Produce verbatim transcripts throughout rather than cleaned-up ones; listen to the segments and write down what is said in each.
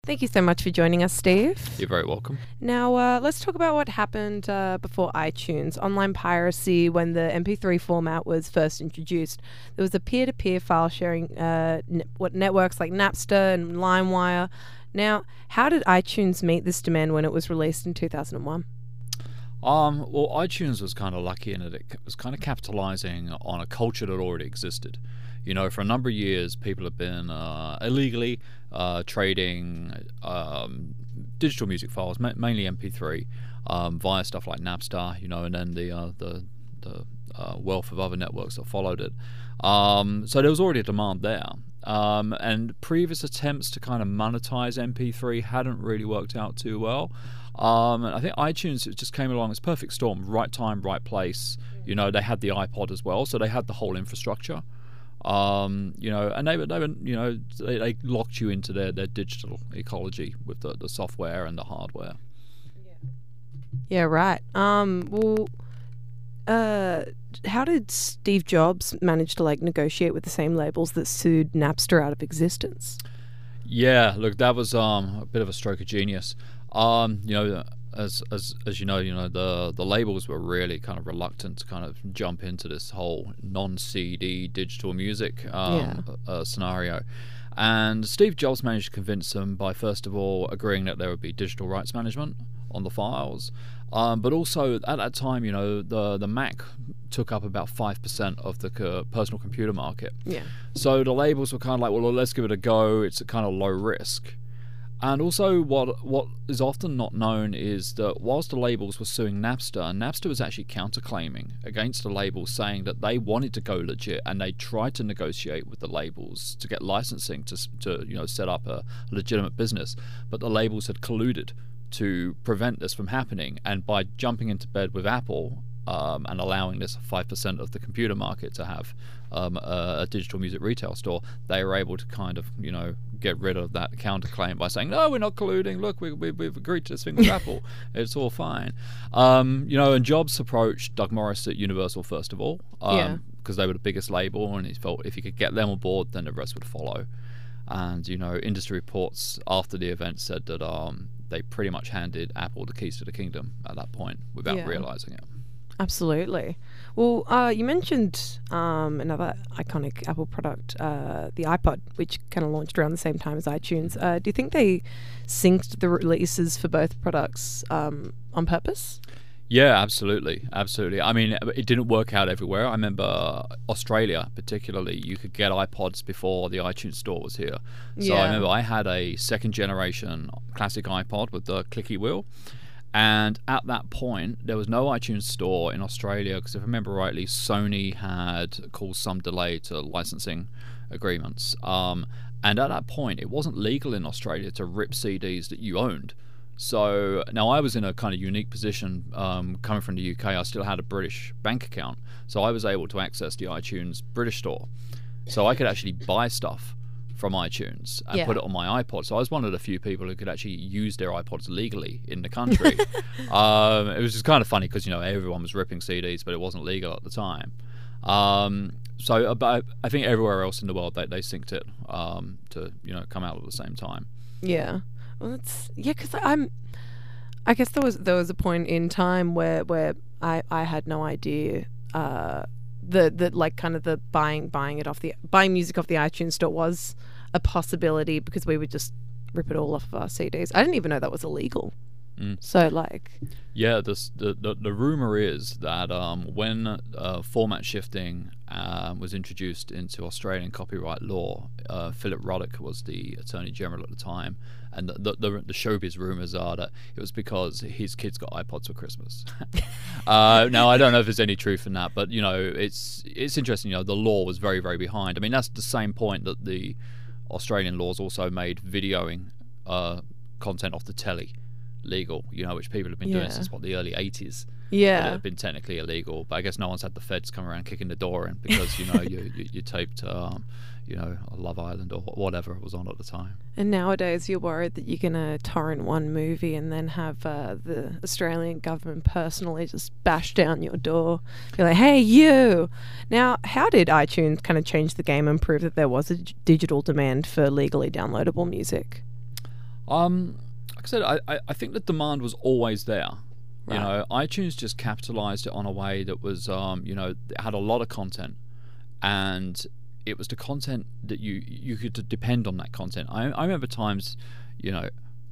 Thank you so much for joining us, Steve. You're very welcome. Now, uh, let's talk about what happened uh, before iTunes. Online piracy, when the M P three format was first introduced, there was a peer-to-peer file sharing uh, n- what networks like Napster and LimeWire. Now, how did iTunes meet this demand when it was released in two thousand one? Um, well, iTunes was kind of lucky in that it was kind of capitalizing on a culture that already existed. You know, for a number of years, people have been uh, illegally uh, trading um, digital music files, ma- mainly M P three, um, via stuff like Napster. You know, and then the uh, the the uh, wealth of other networks that followed it. Um, so there was already a demand there. Um, and previous attempts to kind of monetize M P three hadn't really worked out too well. Um, and I think iTunes it just came along as perfect storm, right time, right place. You know, they had the iPod as well, so they had the whole infrastructure. Um, you know, and they were, they were you know, they, they locked you into their, their digital ecology with the, the software and the hardware. Yeah, right. Um, well, uh, how did Steve Jobs manage to like negotiate with the same labels that sued Napster out of existence? Yeah, look, that was um, a bit of a stroke of genius. Um, you know, as as as you know, you know the the labels were really kind of reluctant to kind of jump into this whole non-C D digital music um, Yeah. uh, scenario. And Steve Jobs managed to convince them by first of all agreeing that there would be digital rights management on the files, um, but also at that time, you know, the the Mac took up about five percent of the co- personal computer market. Yeah. So the labels were kind of like, well, let's give it a go. It's a kind of low risk. And also what what is often not known is that whilst the labels were suing Napster, Napster was actually counterclaiming against the labels, saying that they wanted to go legit and they tried to negotiate with the labels to get licensing to, to you know, set up a legitimate business. But the labels had colluded to prevent this from happening. And by jumping into bed with Apple um, and allowing this five percent of the computer market to have um, a, a digital music retail store, they were able to kind of, you know, get rid of that counterclaim by saying, no, we're not colluding. Look, we, we, we've agreed to this thing with Apple. It's all fine. Um, you know, and Jobs approached Doug Morris at Universal first of all, um, Yeah. because they were the biggest label, and he felt if he could get them on board, then the rest would follow. And, you know, industry reports after the event said that um, they pretty much handed Apple the keys to the kingdom at that point without Yeah. realizing it. Absolutely. Well, uh, you mentioned um, another iconic Apple product, uh, the iPod, which kind of launched around the same time as iTunes. Uh, do you think they synced the releases for both products um, on purpose? Yeah, absolutely, absolutely. I mean, it didn't work out everywhere. I remember Australia, particularly, you could get iPods before the iTunes store was here. So Yeah. I remember I had a second generation classic iPod with the clicky wheel. And at that point, there was no iTunes store in Australia because, if I remember rightly, Sony had caused some delay to licensing agreements. Um, and at that point, it wasn't legal in Australia to rip C Ds that you owned. So now I was in a kind of unique position um, coming from the U K. I still had a British bank account, so I was able to access the iTunes British store. So I could actually buy stuff from iTunes and Yeah. put it on my iPod. So I was one of the few people who could actually use their iPods legally in the country. um, it was just kind of funny because, you know, everyone was ripping C Ds, but it wasn't legal at the time. Um, so uh, but I think everywhere else in the world, they, they synced it um, to, you know, come out at the same time. Yeah. Well, that's yeah. Because I'm, I guess there was there was a point in time where where I I had no idea. Uh, the the like kind of the buying buying it off the buying music off the iTunes store was a possibility because we would just rip it all off of our C Ds. I didn't even know that was illegal. Mm. So like, Yeah, this, the, the the rumor is that um, when uh, format shifting um, was introduced into Australian copyright law, uh, Philip Ruddock was the Attorney General at the time, and the the, the, the showbiz rumors are that it was because his kids got iPods for Christmas. uh, now I don't know if there's any truth in that, but you know it's it's interesting. You know, the law was very very behind. I mean, that's the same point that the Australian laws also made videoing uh, content off the telly legal, you know, which people have been Yeah. doing since what the early eighties. But it yeah, had been technically illegal, but I guess no one's had the feds come around kicking the door in because you know you, you you taped um, you know Love Island or whatever it was on at the time. and nowadays you're worried that you're gonna torrent one movie and then have uh, the Australian government personally just bash down your door. You're like, hey, you. Now, how did iTunes kind of change the game and prove that there was a d- digital demand for legally downloadable music? Um, like I said, I, I, I think the demand was always there. You Right. know, iTunes just capitalized it on a way that was, um, you know, it had a lot of content, and it was the content that you you could depend on that content. I, I remember times, you know,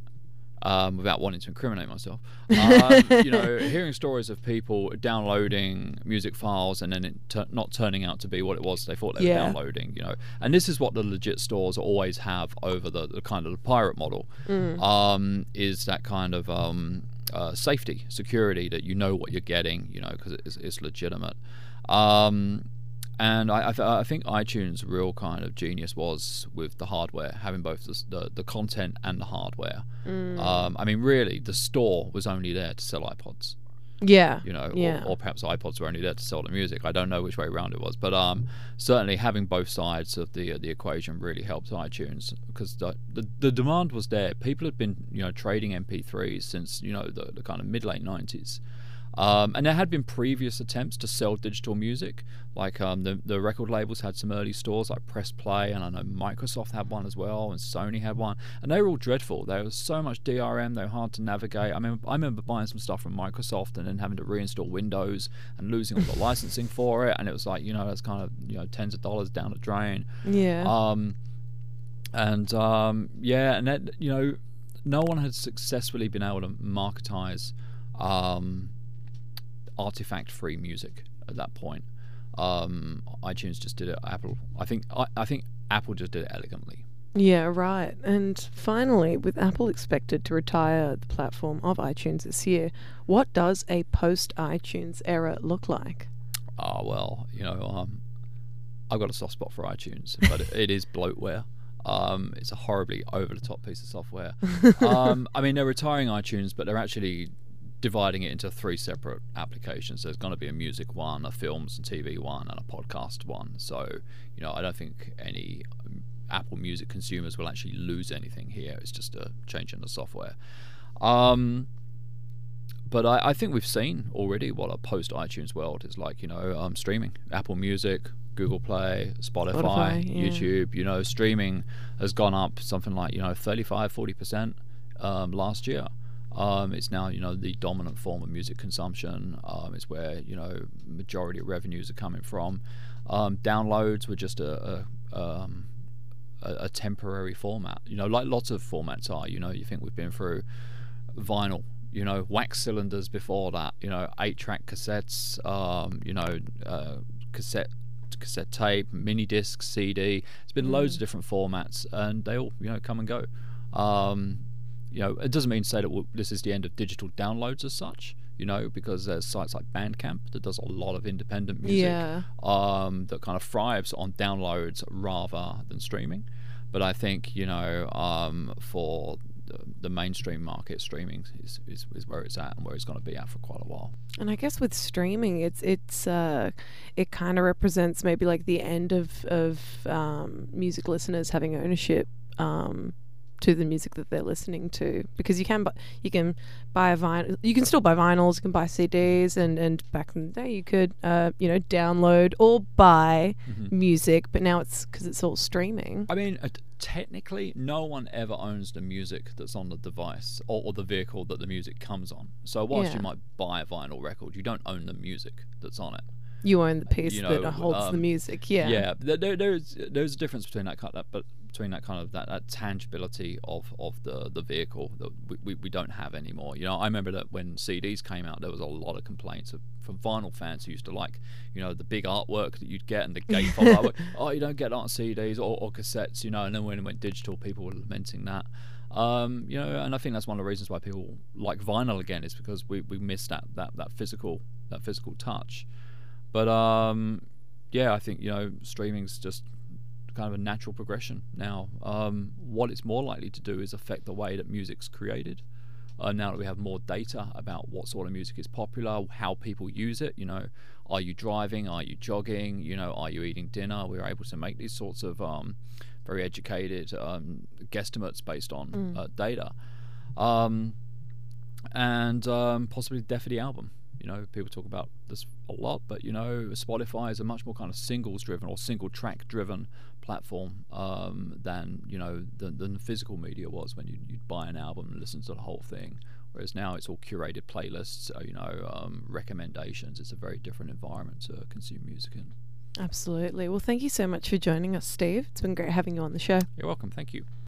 um, without wanting to incriminate myself, um, you know, hearing stories of people downloading music files and then it t- not turning out to be what it was they thought they Yeah. were downloading. You know, and this is what the legit stores always have over the, the kind of the pirate model, Mm. um, is that kind of um, uh, safety, security that you know what you're getting, you know, because it's, it's legitimate. Um, and I, I, th- I think iTunes' real kind of genius was with the hardware, having both the the, the content and the hardware. Mm. Um, I mean, really, the store was only there to sell iPods, Yeah. you know, Yeah. or, or perhaps iPods were only there to sell the music. I don't know which way around it was, but um, certainly having both sides of the the equation really helped iTunes, because the, the the demand was there. People had been, you know, trading M P threes since, you know, the, the kind of mid late nineties. Um, and there had been previous attempts to sell digital music, like um, the the record labels had some early stores like Press Play, and I know Microsoft had one as well, and Sony had one, and they were all dreadful. There was so much D R M; they were hard to navigate. I mean, I remember buying some stuff from Microsoft and then having to reinstall Windows and losing all the licensing for it, and it was like, you know, that's kind of, you know, tens of dollars down the drain. Yeah. Um, and um, yeah, and that, you know, no one had successfully been able to marketize um, artifact-free music at that point. Um, iTunes just did it. Apple, I think, I, I think Apple just did it elegantly. Yeah, right. And finally, with Apple expected to retire the platform of iTunes this year, what does a post-iTunes era look like? Ah, well, you know, um, I've got a soft spot for iTunes, but it, it is bloatware. Um, it's a horribly over-the-top piece of software. um, I mean, they're retiring iTunes, but they're actually dividing it into three separate applications. There's going to be a music one, a films and T V one, and a podcast one. So, you know, I don't think any Apple Music consumers will actually lose anything here. It's just a change in the software. Um, but I, I think we've seen already what a post-iTunes world is like. You know, um, streaming, Apple Music, Google Play, Spotify, Spotify, yeah. YouTube. You know, streaming has gone up something like, you know, thirty-five, forty percent um, last year. Um, it's now, you know, the dominant form of music consumption. Um, it's where, you know, majority of revenues are coming from. Um, downloads were just a, a, um, a, a temporary format, you know, like lots of formats are. You know, you think we've been through vinyl, you know, wax cylinders before that, you know, eight-track cassettes, um, you know, uh, cassette cassette tape, mini disc, C D. It's been Mm. loads of different formats, and they all, you know, come and go. Um, you know, it doesn't mean to say that we'll, this is the end of digital downloads as such, you know, because there's sites like Bandcamp that does a lot of independent music, Yeah. um, that kind of thrives on downloads rather than streaming. But I think, you know, um, for the, the mainstream market, streaming is, is, is where it's at and where it's going to be at for quite a while. And I guess with streaming, it's it's uh, it kind of represents maybe like the end of of um, music listeners having ownership um, to the music that they're listening to, because you can bu- you can buy a vinyl, you can still buy vinyls, you can buy C Ds, and and back in the day you could uh, you know, download or buy Mm-hmm. music, but now it's because it's all streaming. I mean, uh, technically, no one ever owns the music that's on the device or, or the vehicle that the music comes on. So whilst Yeah. you might buy a vinyl record, you don't own the music that's on it. You own the piece you know, that holds the um, music. Yeah. Yeah, there, there, there's there's a difference between that kind of, but between that kind of that, that tangibility of, of the, the vehicle that we, we, we don't have anymore. You know, I remember that when C Ds came out, there was a lot of complaints of, from vinyl fans who used to like, you know, the big artwork that you'd get and the gatefold artwork. Oh, you don't get that on C Ds or, or cassettes, you know. And then when it went digital, people were lamenting that. Um, you know, and I think that's one of the reasons why people like vinyl again, is because we, we miss that, that, that physical that physical touch. But um, yeah, I think, you know, streaming's just kind of a natural progression now. Um, what it's more likely to do is affect the way that music's created. Uh, now that we have more data about what sort of music is popular, how people use it, you know, are you driving, are you jogging, you know, are you eating dinner? We're able to make these sorts of um, very educated um, guesstimates based on Mm. uh, data. Um, and um, possibly the death of the album. You know, people talk about this a lot, but you know, Spotify is a much more kind of singles driven or single track driven platform um, than you know than, than the physical media was when you'd, you'd buy an album and listen to the whole thing. Whereas now it's all curated playlists, uh, you know, um, recommendations. It's a very different environment to consume music in. Absolutely. Well, thank you so much for joining us, Steve. It's been great having you on the show. You're welcome. Thank you.